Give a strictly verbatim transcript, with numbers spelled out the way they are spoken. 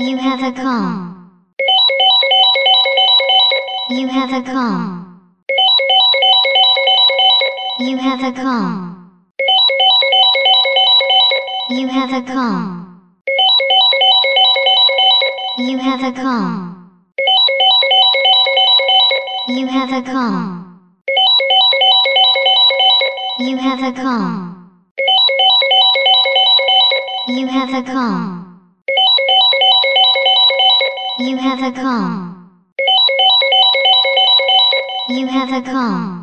You have a call. You have a call. You have a call. You have a call. You have a call. You have a call. You have a call. You have a call. You have a call. You have a call.